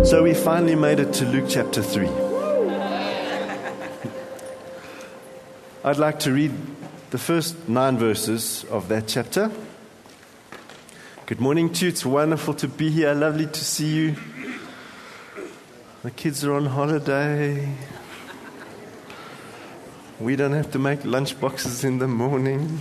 So we finally made it to Luke chapter 3. I'd like to read the first 9 verses of that chapter. Good morning to you. It's wonderful to be here. Lovely to see you. The kids are on holiday. We don't have to make lunch boxes in the morning.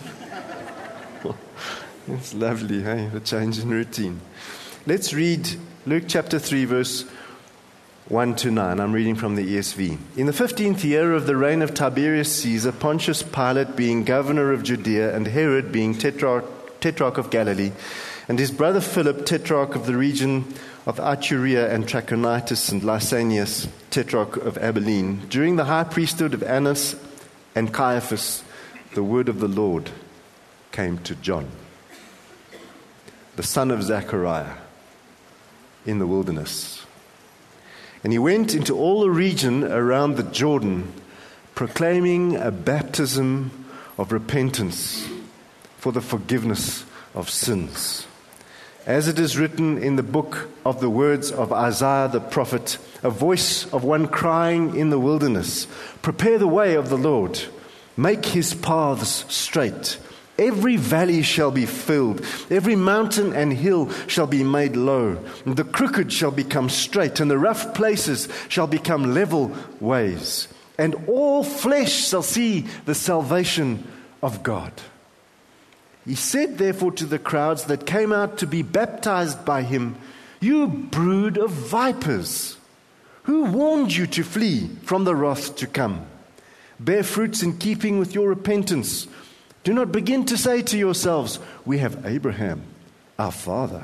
It's lovely, hey? The change in routine. Let's read Luke chapter 3, verse 1 to 9. I'm reading from the ESV. In the 15th year of the reign of Tiberius Caesar, Pontius Pilate being governor of Judea, and Herod being tetrarch of Galilee, and his brother Philip, tetrarch of the region of Iturea and Trachonitis, and Lysanias, tetrarch of Abilene, during the high priesthood of Annas and Caiaphas, the word of the Lord came to John, the son of Zechariah, in the wilderness. And he went into all the region around the Jordan, proclaiming a baptism of repentance for the forgiveness of sins. As it is written in the book of the words of Isaiah the prophet, a voice of one crying in the wilderness, prepare the way of the Lord, make his paths straight. Every valley shall be filled, every mountain and hill shall be made low, and the crooked shall become straight, and the rough places shall become level ways, and all flesh shall see the salvation of God. He said therefore to the crowds that came out to be baptized by him, you brood of vipers, who warned you to flee from the wrath to come? Bear fruits in keeping with your repentance. Do not begin to say to yourselves, we have Abraham, our father.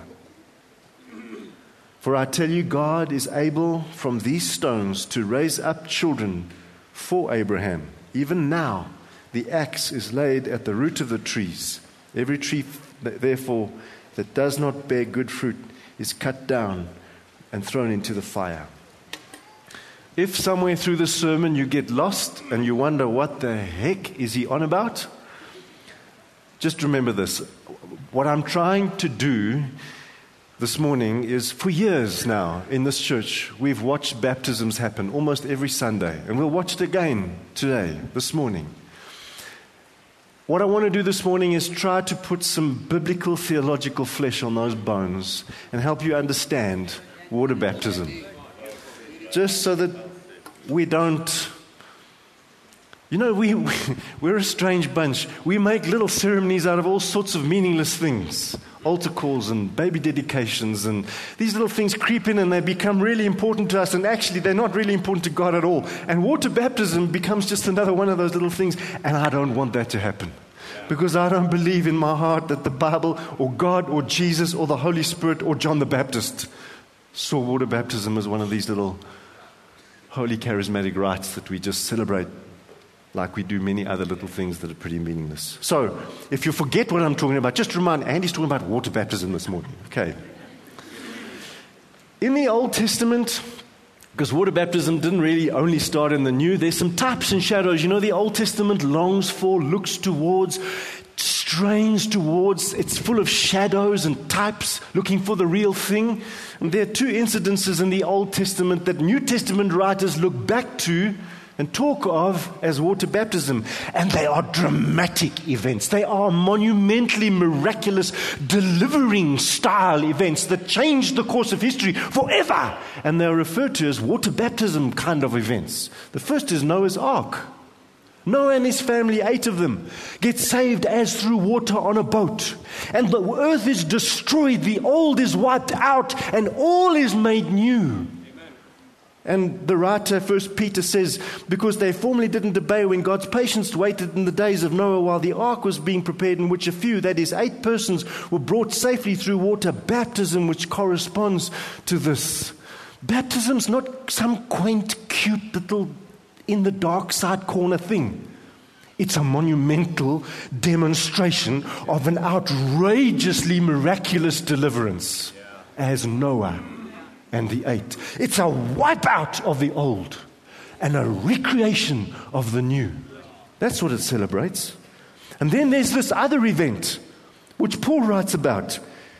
For I tell you, God is able from these stones to raise up children for Abraham. Even now, the axe is laid at the root of the trees. Every tree, therefore, that does not bear good fruit is cut down and thrown into the fire. If somewhere through the sermon you get lost and you wonder what the heck is he on about, just remember this. What I'm trying to do this morning is, for years now in this church, we've watched baptisms happen almost every Sunday. And we'll watch it again today, this morning. What I want to do this morning is try to put some biblical theological flesh on those bones and help you understand water baptism. Just so that we don't... You know, we're a strange bunch. We make little ceremonies out of all sorts of meaningless things. Altar calls and baby dedications, and these little things creep in and they become really important to us, and actually they're not really important to God at all. And water baptism becomes just another one of those little things, and I don't want that to happen. Because I don't believe in my heart that the Bible or God or Jesus or the Holy Spirit or John the Baptist saw water baptism as one of these little holy charismatic rites that we just celebrate like we do many other little things that are pretty meaningless. So, if you forget what I'm talking about, just remind, Andy's talking about water baptism this morning. Okay. In the Old Testament, because water baptism didn't really only start in the New, there's some types and shadows. You know, the Old Testament longs for, looks towards, strains towards. It's full of shadows and types looking for the real thing. And there are 2 incidences in the Old Testament that New Testament writers look back to and talk of as water baptism. And they are dramatic events. They are monumentally miraculous, delivering style events that change the course of history forever. And they are referred to as water baptism kind of events. The first is Noah's Ark. Noah and his family, 8 of them, get saved as through water on a boat. And the earth is destroyed, the old is wiped out, and all is made new. And the writer, 1 Peter, says, because they formerly didn't obey when God's patience waited in the days of Noah while the ark was being prepared, in which a few, that is 8 persons, were brought safely through water, baptism which corresponds to this. Baptism's not some quaint, cute little in the dark side corner thing. It's a monumental demonstration of an outrageously miraculous deliverance as Noah and the 8. It's a wipeout of the old and a recreation of the new. That's what it celebrates. And then there's this other event, which Paul writes about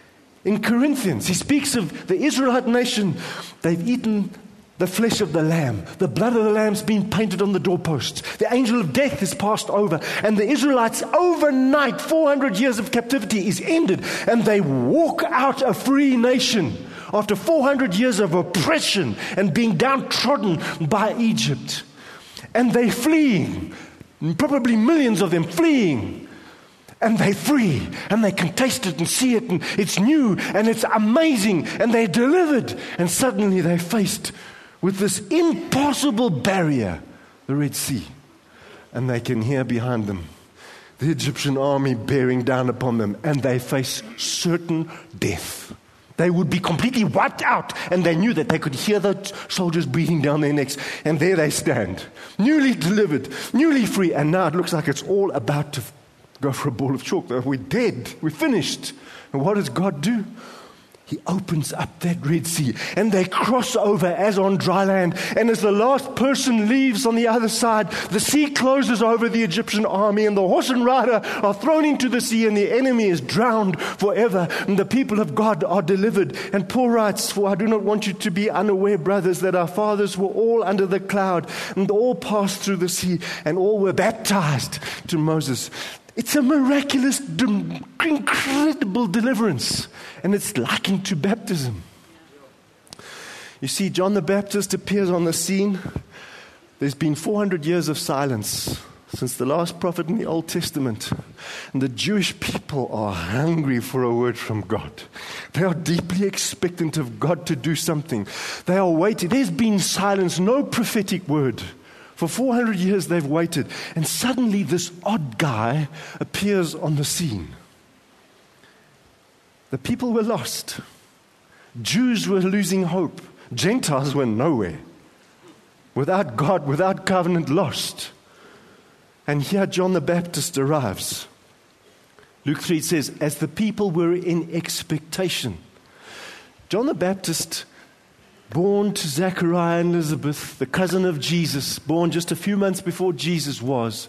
In Corinthians, he speaks of the Israelite nation. They've eaten the flesh of the lamb. The blood of the lamb's been painted on the doorposts. The angel of death has passed over. And the Israelites, overnight, 400 years of captivity is ended. And they walk out a free nation after 400 years of oppression and being downtrodden by Egypt. And they're fleeing. Probably millions of them fleeing. And they're free, and they can taste it and see it, and it's new, and it's amazing, and they're delivered. And suddenly they're faced with this impossible barrier, the Red Sea. And they can hear behind them the Egyptian army bearing down upon them, and they face certain death. They would be completely wiped out, and they knew that they could hear the soldiers breathing down their necks. And there they stand, newly delivered, newly free, and now it looks like it's all about to go for a ball of chalk. We're dead. We're finished. And what does God do? He opens up that Red Sea, and they cross over as on dry land. And as the last person leaves on the other side, the sea closes over the Egyptian army, and the horse and rider are thrown into the sea, and the enemy is drowned forever, and the people of God are delivered. And Paul writes, "For I do not want you to be unaware, brothers, that our fathers were all under the cloud, and all passed through the sea, and all were baptized to Moses." It's a miraculous, incredible deliverance. And it's likened to baptism. You see, John the Baptist appears on the scene. There's been 400 years of silence since the last prophet in the Old Testament. And the Jewish people are hungry for a word from God. They are deeply expectant of God to do something. They are waiting. There's been silence, no prophetic word. For 400 years they've waited, and suddenly this odd guy appears on the scene. The people were lost. Jews were losing hope. Gentiles were nowhere. Without God, without covenant, lost. And here John the Baptist arrives. Luke 3 says, as the people were in expectation. John the Baptist, born to Zechariah and Elizabeth, the cousin of Jesus, born just a few months before Jesus was.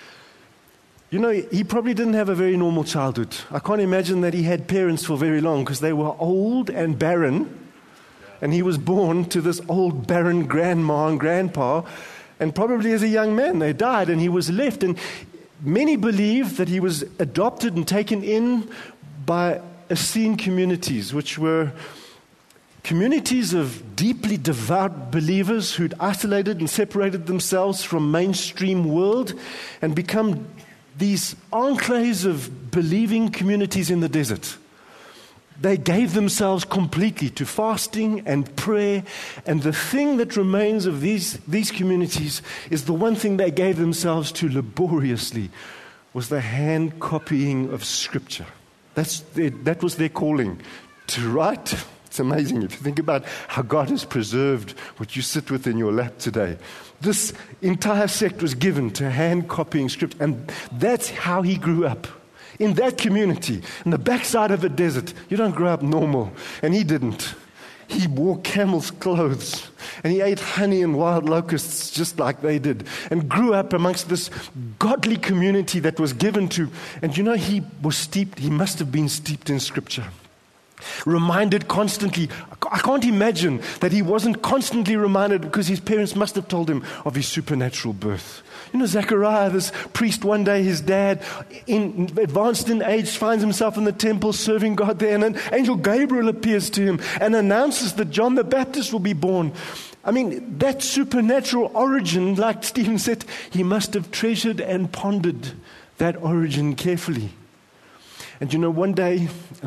You know, he probably didn't have a very normal childhood. I can't imagine that he had parents for very long because they were old and barren. And he was born to this old barren grandma and grandpa. And probably as a young man, they died and he was left. And many believe that he was adopted and taken in by Essene communities, which were communities of deeply devout believers who'd isolated and separated themselves from mainstream world and become these enclaves of believing communities in the desert. They gave themselves completely to fasting and prayer, and the thing that remains of these communities is the one thing they gave themselves to laboriously was the hand copying of Scripture. That was their calling, to write. It's amazing if you think about how God has preserved what you sit with in your lap today. This entire sect was given to hand copying Scripture, and that's how he grew up. In that community, in the backside of a desert. You don't grow up normal, and he didn't. He wore camel's clothes, and he ate honey and wild locusts just like they did, and grew up amongst this godly community that was given to, and you know, he must have been steeped in Scripture. Reminded constantly. I can't imagine that he wasn't constantly reminded because his parents must have told him of his supernatural birth. You know, Zechariah, this priest, one day his dad, advanced in age, finds himself in the temple serving God there, and an angel Gabriel appears to him and announces that John the Baptist will be born. I mean, that supernatural origin, like Stephen said, he must have treasured and pondered that origin carefully. And you know, one day,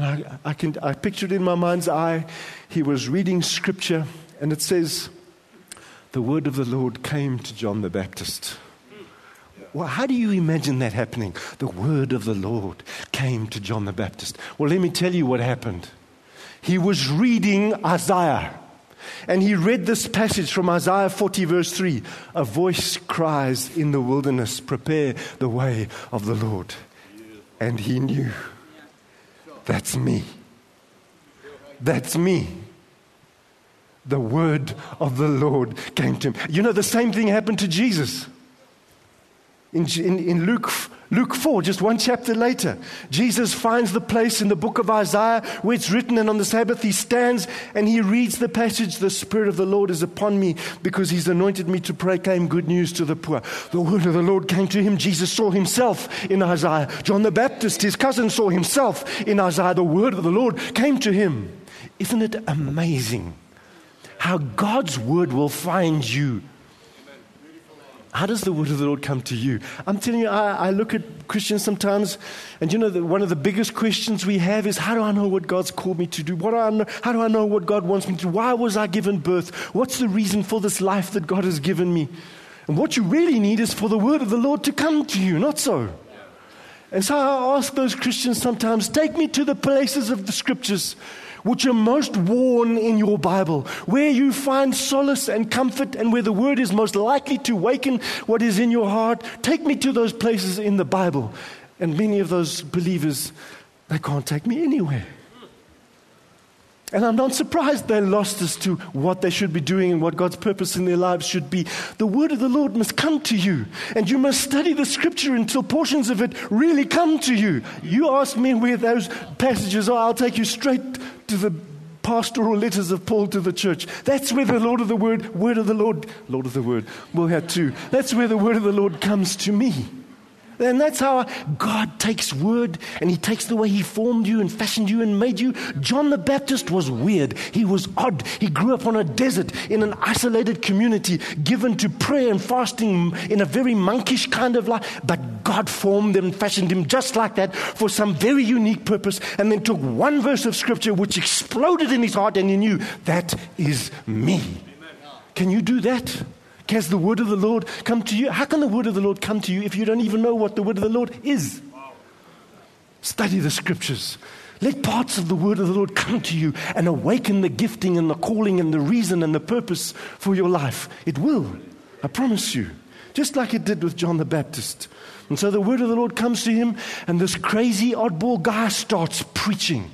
I pictured in my mind's eye, he was reading Scripture, and it says, the word of the Lord came to John the Baptist. Well, how do you imagine that happening? The word of the Lord came to John the Baptist. Well, let me tell you what happened. He was reading Isaiah, and he read this passage from Isaiah 40 verse 3. A voice cries in the wilderness, prepare the way of the Lord. And he knew. That's me. That's me. The word of the Lord came to him. You know, the same thing happened to Jesus. In Luke Luke 4, just one chapter later, Jesus finds the place in the book of Isaiah where it's written, and on the Sabbath he stands and he reads the passage, "The Spirit of the Lord is upon me because he's anointed me to proclaim good news to the poor." The word of the Lord came to him. Jesus saw himself in Isaiah. John the Baptist, his cousin, saw himself in Isaiah. The word of the Lord came to him. Isn't it amazing how God's word will find you? How does the word of the Lord come to you? I'm telling you, I look at Christians sometimes, and one of the biggest questions we have is, how do I know what God's called me to do? How do I know what God wants me to do? Why was I given birth? What's the reason for this life that God has given me? And what you really need is for the word of the Lord to come to you, not so. And so I ask those Christians sometimes, take me to the places of the scriptures which are most worn in your Bible, where you find solace and comfort and where the word is most likely to awaken what is in your heart. Take me to those places in the Bible. And many of those believers, they can't take me anywhere. And I'm not surprised they're lost as to what they should be doing and what God's purpose in their lives should be. The word of the Lord must come to you, and you must study the scripture until portions of it really come to you. You ask me where those passages are, I'll take you straight to the pastoral letters of Paul to the church. That's where the word of the word, we'll have two. That's where the word of the Lord comes to me. And that's how God takes word, and he takes the way he formed you and fashioned you and made you. John the Baptist was weird. He was odd. He grew up on a desert in an isolated community, given to prayer and fasting in a very monkish kind of life. But God formed him and fashioned him just like that for some very unique purpose, and then took one verse of scripture which exploded in his heart, and he knew, that is me. Amen. Can you do that? Has the word of the Lord come to you? How can the word of the Lord come to you if you don't even know what the word of the Lord is? Wow. Study the scriptures. Let parts of the word of the Lord come to you and awaken the gifting and the calling and the reason and the purpose for your life. It will, I promise you, just like it did with John the Baptist. And so the word of the Lord comes to him, and this crazy oddball guy starts preaching.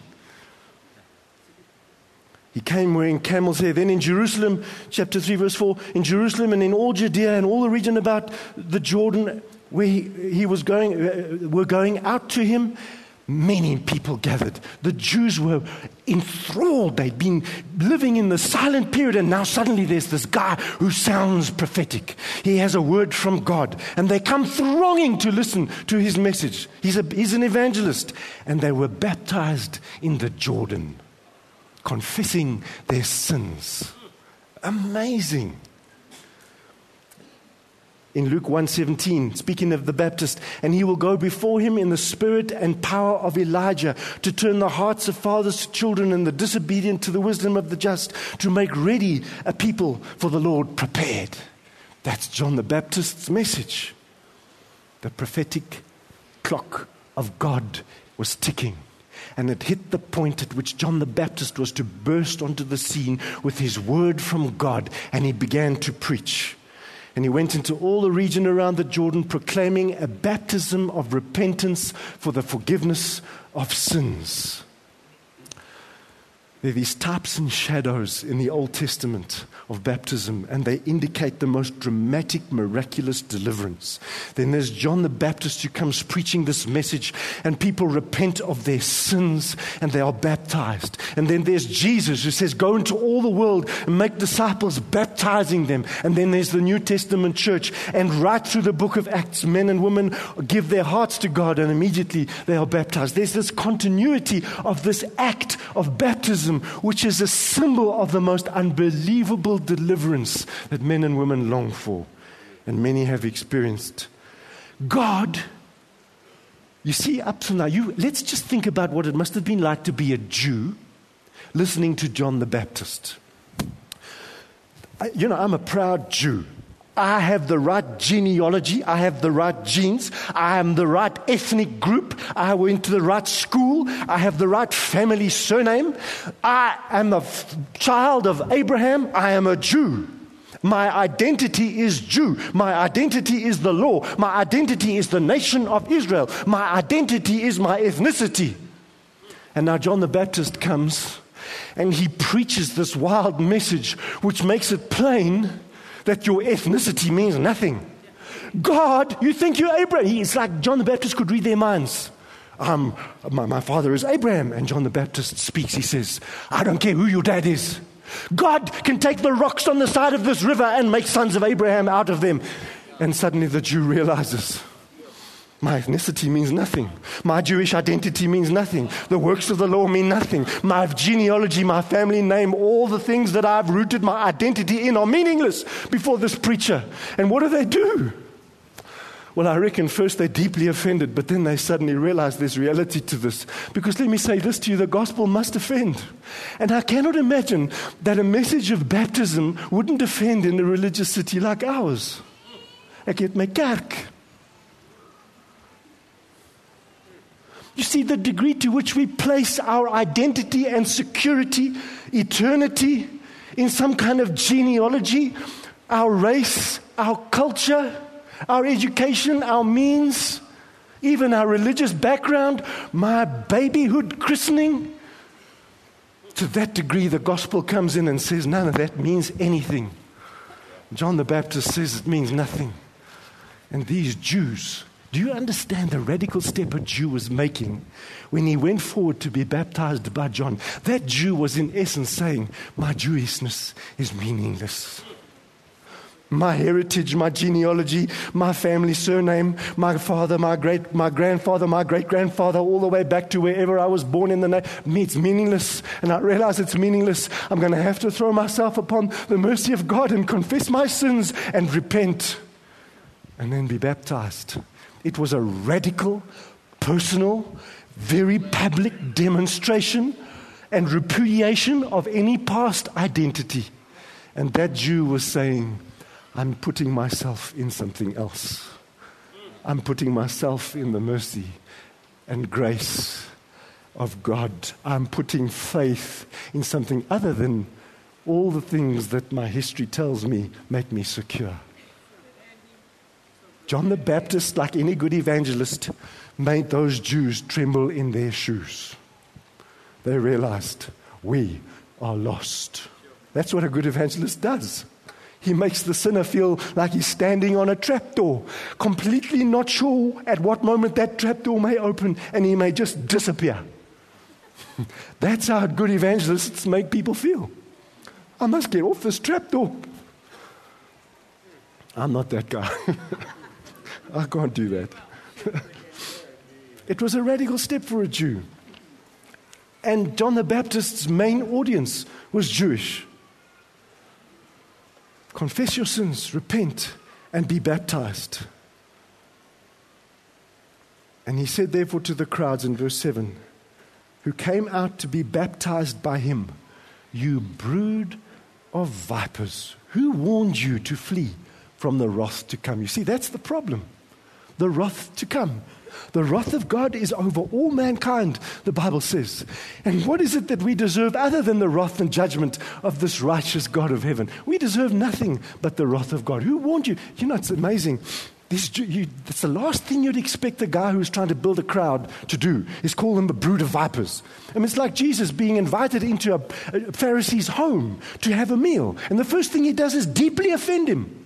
He came wearing camel's hair. Then in Jerusalem, chapter 3, verse 4, in Jerusalem and in all Judea and all the region about the Jordan where he was going, were going out to him, many people gathered. The Jews were enthralled. They'd been living in the silent period, and now suddenly there's this guy who sounds prophetic. He has a word from God, and they come thronging to listen to his message. He's an evangelist. And they were baptized in the Jordan, confessing their sins. Amazing. In Luke 1:17, speaking of the Baptist, and he will go before him in the spirit and power of Elijah to turn the hearts of fathers to children and the disobedient to the wisdom of the just, to make ready a people for the Lord prepared. That's John the Baptist's message. The prophetic clock of God was ticking. And it hit the point at which John the Baptist was to burst onto the scene with his word from God, and he began to preach. And he went into all the region around the Jordan, proclaiming a baptism of repentance for the forgiveness of sins. There are these types and shadows in the Old Testament of baptism, and they indicate the most dramatic, miraculous deliverance. Then there's John the Baptist who comes preaching this message, and people repent of their sins, and they are baptized. And then there's Jesus who says, go into all the world and make disciples, baptizing them. And then there's the New Testament church, and right through the book of Acts, men and women give their hearts to God, and immediately they are baptized. There's this continuity of this act of baptism, which is a symbol of the most unbelievable deliverance that men and women long for, and many have experienced. God, you see, up to now, let's just think about what it must have been like to be a Jew listening to John the Baptist. I'm a proud Jew. I have the right genealogy. I have the right genes. I am the right ethnic group. I went to the right school. I have the right family surname. I am a child of Abraham. I am a Jew. My identity is Jew. My identity is the law. My identity is the nation of Israel. My identity is my ethnicity. And now John the Baptist comes, and he preaches this wild message which makes it plain that your ethnicity means nothing. God, you think you're Abraham. It's like John the Baptist could read their minds. My father is Abraham. And John the Baptist speaks. He says, I don't care who your dad is. God can take the rocks on the side of this river and make sons of Abraham out of them. And suddenly the Jew realizes, my ethnicity means nothing. My Jewish identity means nothing. The works of the law mean nothing. My genealogy, my family name, all the things that I've rooted my identity in are meaningless before this preacher. And what do? Well, I reckon first they're deeply offended, but then they suddenly realize there's reality to this. Because let me say this to you, the gospel must offend. And I cannot imagine that a message of baptism wouldn't offend in a religious city like ours. Ek het my kerk. You see, the degree to which we place our identity and security, eternity, in some kind of genealogy, our race, our culture, our education, our means, even our religious background, my babyhood christening. To that degree, the gospel comes in and says none of that means anything. John the Baptist says it means nothing. And these Jews, do you understand the radical step a Jew was making when he went forward to be baptized by John? That Jew was in essence saying, my Jewishness is meaningless. My heritage, my genealogy, my family surname, my father, my grandfather, my great-grandfather, all the way back to wherever I was born in the name, it's meaningless. And I realize it's meaningless. I'm going to have to throw myself upon the mercy of God and confess my sins and repent and then be baptized. It was a radical, personal, very public demonstration and repudiation of any past identity. And that Jew was saying, I'm putting myself in something else. I'm putting myself in the mercy and grace of God. I'm putting faith in something other than all the things that my history tells me make me secure. John the Baptist, like any good evangelist, made those Jews tremble in their shoes. They realized, we are lost. That's what a good evangelist does. He makes the sinner feel like he's standing on a trapdoor, completely not sure at what moment that trapdoor may open and he may just disappear. That's how good evangelists make people feel. I must get off this trapdoor. I'm not that guy. I can't do that. It was a radical step for a Jew. And John the Baptist's main audience was Jewish. Confess your sins, repent, and be baptized. And he said therefore to the crowds in verse 7, who came out to be baptized by him, you brood of vipers, who warned you to flee from the wrath to come? You see, that's the problem. The wrath to come. The wrath of God is over all mankind, the Bible says. And what is it that we deserve other than the wrath and judgment of this righteous God of heaven? We deserve nothing but the wrath of God. Who warned you? You know, it's amazing. It's the last thing you'd expect the guy who's trying to build a crowd to do, is call them a brood of vipers. I mean, it's like Jesus being invited into a Pharisee's home to have a meal. And the first thing he does is deeply offend him.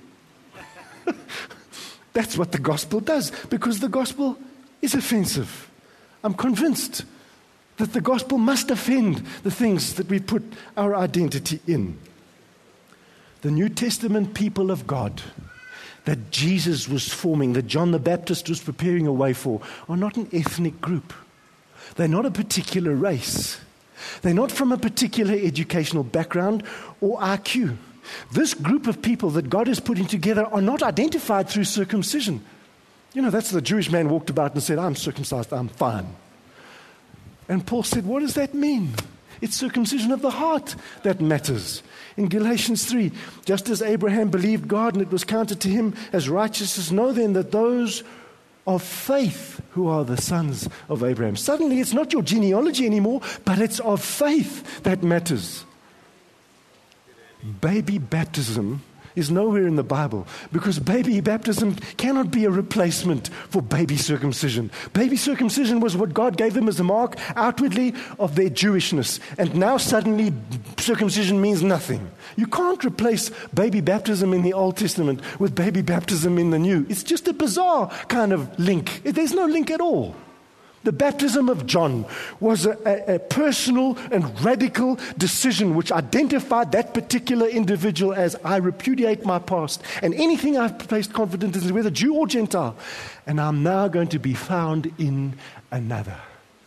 That's what the gospel does, because the gospel is offensive. I'm convinced that the gospel must offend the things that we put our identity in. The New Testament people of God that Jesus was forming, that John the Baptist was preparing a way for, are not an ethnic group. They're not a particular race. They're not from a particular educational background or IQ. This group of people that God is putting together are not identified through circumcision. You know, that's the Jewish man walked about and said, I'm circumcised, I'm fine. And Paul said, what does that mean? It's circumcision of the heart that matters. In Galatians 3, just as Abraham believed God and it was counted to him as righteousness, know then that those of faith who are the sons of Abraham. Suddenly it's not your genealogy anymore, but it's of faith that matters. Baby baptism is nowhere in the Bible, because baby baptism cannot be a replacement for baby circumcision. Baby circumcision was what God gave them as a mark outwardly of their Jewishness. And now suddenly circumcision means nothing. You can't replace baby baptism in the Old Testament with baby baptism in the New. It's just a bizarre kind of link. There's no link at all. The baptism of John was a personal and radical decision which identified that particular individual as, I repudiate my past and anything I've placed confidence in, whether Jew or Gentile, and I'm now going to be found in another,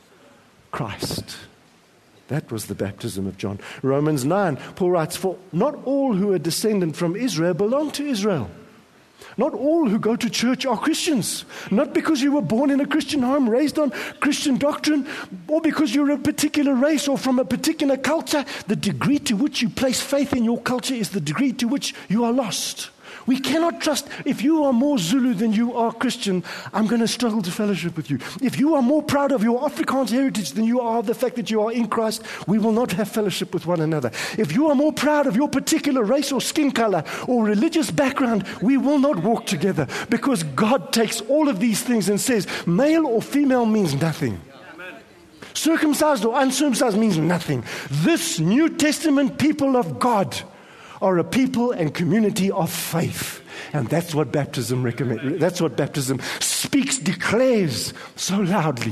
Christ. That was the baptism of John. Romans 9, Paul writes, for not all who are descendant from Israel belong to Israel. Not all who go to church are Christians. Not because you were born in a Christian home, raised on Christian doctrine, or because you're a particular race or from a particular culture. The degree to which you place faith in your culture is the degree to which you are lost. We cannot trust, if you are more Zulu than you are Christian, I'm going to struggle to fellowship with you. If you are more proud of your Afrikaans heritage than you are of the fact that you are in Christ, we will not have fellowship with one another. If you are more proud of your particular race or skin color or religious background, we will not walk together, because God takes all of these things and says, male or female means nothing. Circumcised or uncircumcised means nothing. This New Testament people of God are a people and community of faith. And that's what baptism recommends. That's what baptism speaks, declares so loudly.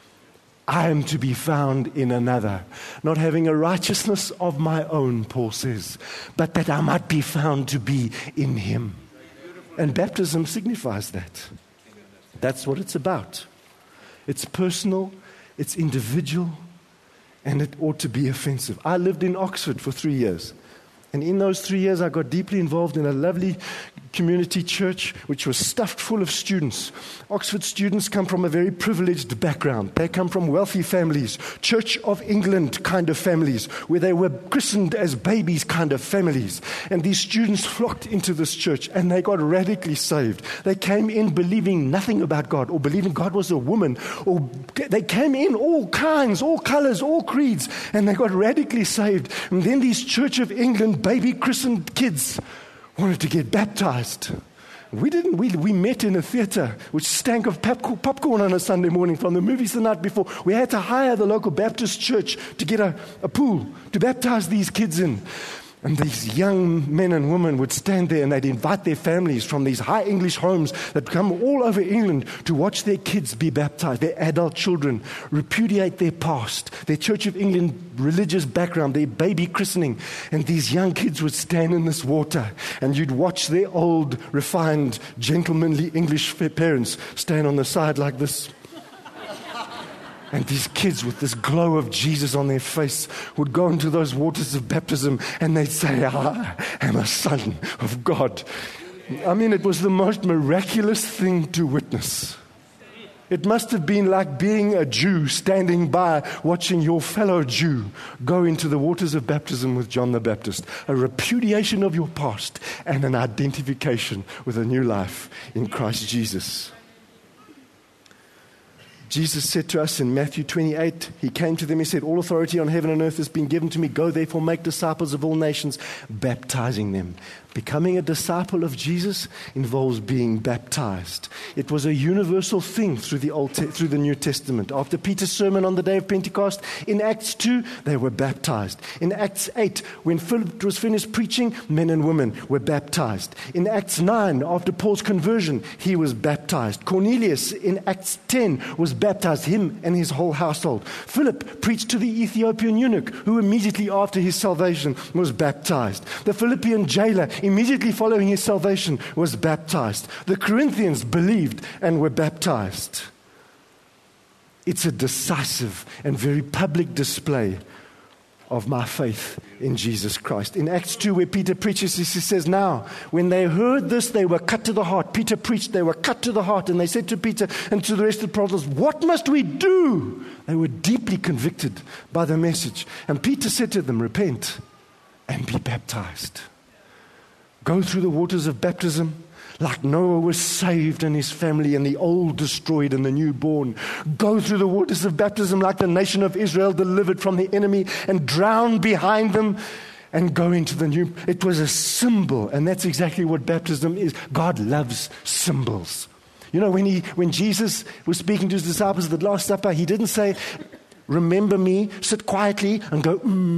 I am to be found in another, not having a righteousness of my own, Paul says, but that I might be found to be in him. And baptism signifies that. That's what it's about. It's personal, it's individual, and it ought to be offensive. I lived in Oxford for 3 years. And in those 3 years, I got deeply involved in a lovely community church which was stuffed full of students. Oxford students come from a very privileged background. They come from wealthy families, Church of England kind of families, where they were christened as babies kind of families. And these students flocked into this church and they got radically saved. They came in believing nothing about God, or believing God was a woman, or they came in all kinds, all colors, all creeds, and they got radically saved. And then these Church of England baby christened kids wanted to get baptized. We didn't. We met in a theater which stank of popcorn on a Sunday morning from the movies the night before. We had to hire the local Baptist church to get a pool to baptize these kids in. And these young men and women would stand there and they'd invite their families from these high English homes that come all over England to watch their kids be baptized, their adult children repudiate their past, their Church of England religious background, their baby christening. And these young kids would stand in this water and you'd watch their old, refined, gentlemanly English parents stand on the side like this. And these kids with this glow of Jesus on their face would go into those waters of baptism and they'd say, I am a son of God. I mean, it was the most miraculous thing to witness. It must have been like being a Jew standing by watching your fellow Jew go into the waters of baptism with John the Baptist. A repudiation of your past and an identification with a new life in Christ Jesus. Jesus said to us in Matthew 28, he came to them, he said, all authority on heaven and earth has been given to me. Go therefore, make disciples of all nations, baptizing them. Becoming a disciple of Jesus involves being baptized. It was a universal thing through the New Testament. After Peter's sermon on the day of Pentecost, in Acts 2, they were baptized. In Acts 8, when Philip was finished preaching, men and women were baptized. In Acts 9, after Paul's conversion, he was baptized. Cornelius in Acts 10 was baptized, him and his whole household. Philip preached to the Ethiopian eunuch, who immediately after his salvation was baptized. The Philippian jailer, immediately following his salvation, was baptized. The Corinthians believed and were baptized. It's a decisive and very public display of my faith in Jesus Christ. In Acts 2, where Peter preaches this, he says, now, when they heard this, they were cut to the heart. Peter preached, they were cut to the heart. And they said to Peter and to the rest of the apostles, what must we do? They were deeply convicted by the message. And Peter said to them, repent and be baptized. Go through the waters of baptism like Noah was saved and his family and the old destroyed and the new born. Go through the waters of baptism like the nation of Israel delivered from the enemy and drowned behind them and go into the new. It was a symbol, and that's exactly what baptism is. God loves symbols. You know, when Jesus was speaking to his disciples at the Last Supper, he didn't say, remember me, sit quietly and go,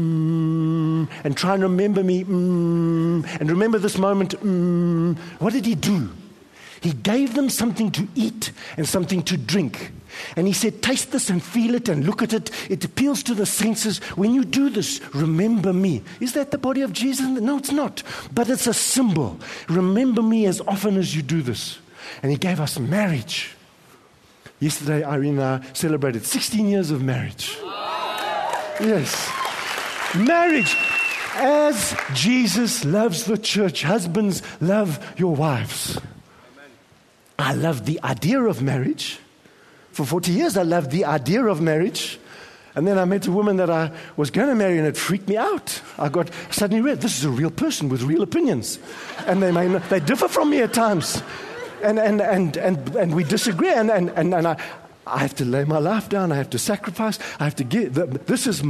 and try and remember me, and remember this moment, What did he do? He gave them something to eat and something to drink. And he said, taste this and feel it and look at it. It appeals to the senses. When you do this, remember me. Is that the body of Jesus? No, it's not. But it's a symbol. Remember me as often as you do this. And he gave us marriage. Yesterday, Irene and I celebrated 16 years of marriage. Yes. Marriage. As Jesus loves the church, husbands, love your wives. I love the idea of marriage. For 40 years, I loved the idea of marriage. And then I met a woman that I was going to marry, and it freaked me out. I suddenly realized, this is a real person with real opinions. And they differ from me at times. And we disagree. And I have to lay my life down. I have to sacrifice. I have to give. This is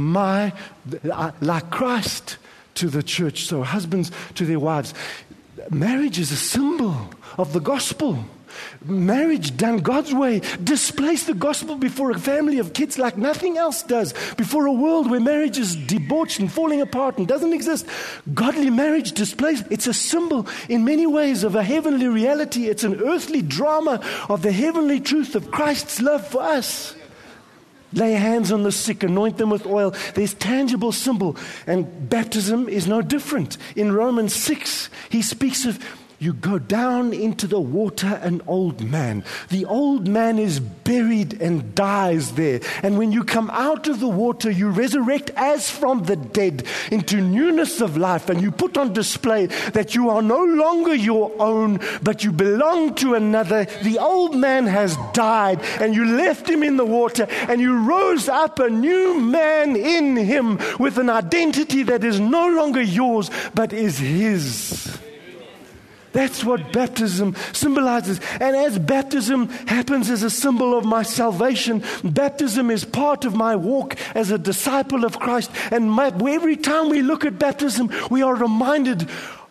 like Christ to the church. So husbands to their wives. Marriage is a symbol of the gospel. Marriage done God's way displays the gospel before a family of kids like nothing else does. Before a world where marriage is debauched and falling apart and doesn't exist, godly marriage displays. It's a symbol in many ways of a heavenly reality. It's an earthly drama of the heavenly truth of Christ's love for us. Lay hands on the sick, anoint them with oil. There's tangible symbol. And baptism is no different. In Romans 6, he speaks of you go down into the water, an old man. The old man is buried and dies there. And when you come out of the water, you resurrect as from the dead into newness of life. And you put on display that you are no longer your own, but you belong to another. The old man has died, and you left him in the water, and you rose up a new man in him with an identity that is no longer yours, but is his. That's what baptism symbolizes. And as baptism happens as a symbol of my salvation, baptism is part of my walk as a disciple of Christ. And every time we look at baptism, we are reminded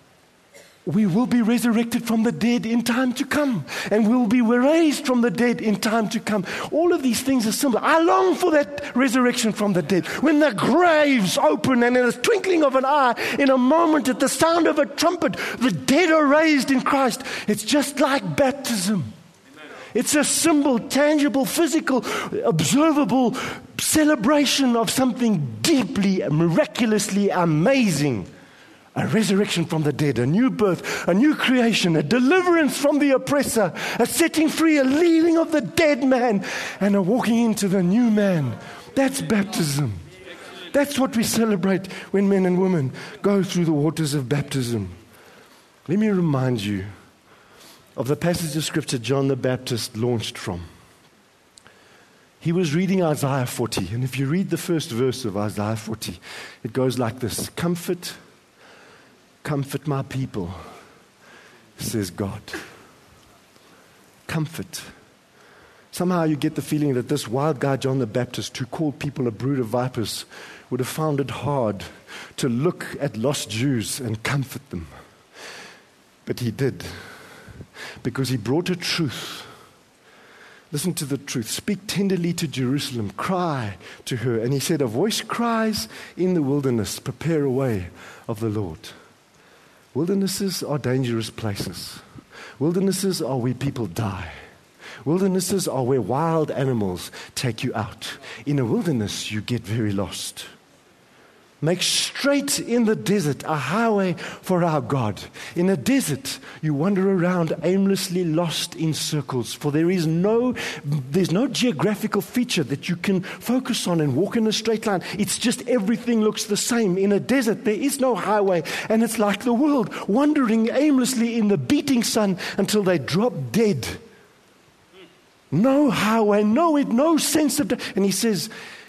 we will be resurrected from the dead in time to come. And we'll be raised from the dead in time to come. All of these things are similar. I long for that resurrection from the dead. When the graves open and in a twinkling of an eye, in a moment at the sound of a trumpet, the dead are raised in Christ. It's just like baptism. It's a symbol, tangible, physical, observable celebration of something deeply, miraculously amazing. A resurrection from the dead, a new birth, a new creation, a deliverance from the oppressor, a setting free, a leaving of the dead man, and a walking into the new man. That's baptism. That's what we celebrate when men and women go through the waters of baptism. Let me remind you of the passage of Scripture John the Baptist launched from. He was reading Isaiah 40, and if you read the first verse of Isaiah 40, it goes like this: Comfort my people, says God. Comfort. Somehow you get the feeling that this wild guy, John the Baptist, who called people a brood of vipers, would have found it hard to look at lost Jews and comfort them. But he did, because he brought a truth. Listen to the truth. Speak tenderly to Jerusalem. Cry to her. And he said, a voice cries in the wilderness, prepare a way of the Lord. Wildernesses are dangerous places. Wildernesses are where people die. Wildernesses are where wild animals take you out. In a wilderness, you get very lost. Make straight in the desert a highway for our God. In a desert, you wander around aimlessly lost in circles, for there's no geographical feature that you can focus on and walk in a straight line. It's just everything looks the same. In a desert, there is no highway, and it's like the world, wandering aimlessly in the beating sun until they drop dead. No highway, no sense of... And he says,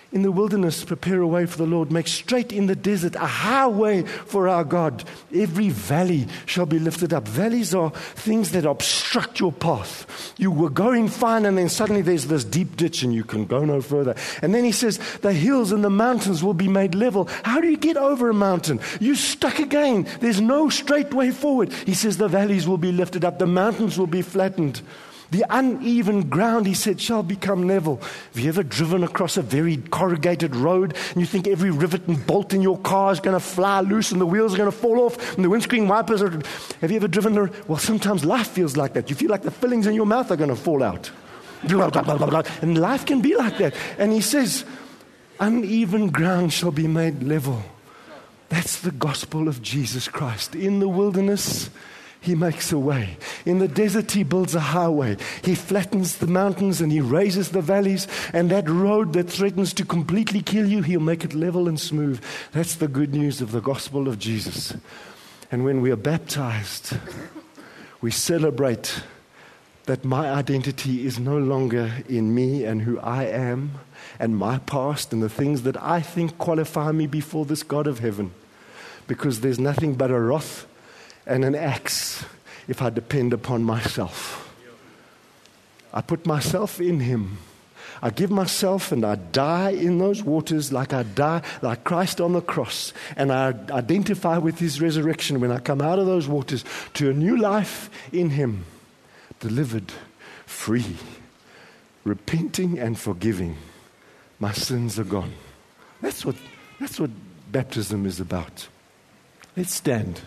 In the wilderness, prepare a way for the Lord. Make straight in the desert a highway for our God. Every valley shall be lifted up. Valleys are things that obstruct your path. You were going fine, and then suddenly there's this deep ditch and you can go no further. And then he says, the hills and the mountains will be made level. How do you get over a mountain? You're stuck again. There's no straight way forward. He says the valleys will be lifted up. The mountains will be flattened. The uneven ground, he said, shall become level. Have you ever driven across a very corrugated road and you think every rivet and bolt in your car is going to fly loose and the wheels are going to fall off and the windscreen wipers are... Have you ever driven... Well, sometimes life feels like that. You feel like the fillings in your mouth are going to fall out. And life can be like that. And he says, uneven ground shall be made level. That's the gospel of Jesus Christ. In the wilderness, he makes a way. In the desert, he builds a highway. He flattens the mountains and he raises the valleys. And that road that threatens to completely kill you, he'll make it level and smooth. That's the good news of the gospel of Jesus. And when we are baptized, we celebrate that my identity is no longer in me and who I am and my past and the things that I think qualify me before this God of heaven. Because there's nothing but a wrath and an axe if I depend upon myself. I put myself in him. I give myself and I die in those waters like I die, like Christ on the cross. And I identify with his resurrection when I come out of those waters to a new life in him. Delivered, free, repenting and forgiving. My sins are gone. That's what baptism is about. Let's stand.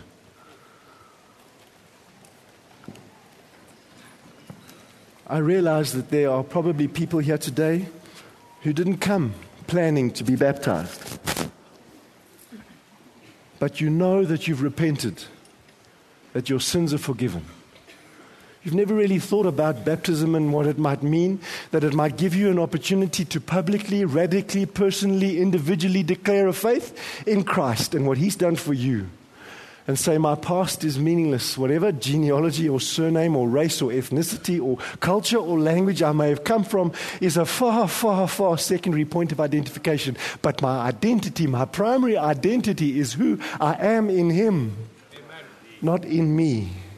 I realize that there are probably people here today who didn't come planning to be baptized. But you know that you've repented, that your sins are forgiven. You've never really thought about baptism and what it might mean, that it might give you an opportunity to publicly, radically, personally, individually declare a faith in Christ and what he's done for you. And say, my past is meaningless. Whatever genealogy or surname or race or ethnicity or culture or language I may have come from is a far, far, far secondary point of identification. But my identity, my primary identity is who I am in him, not in me.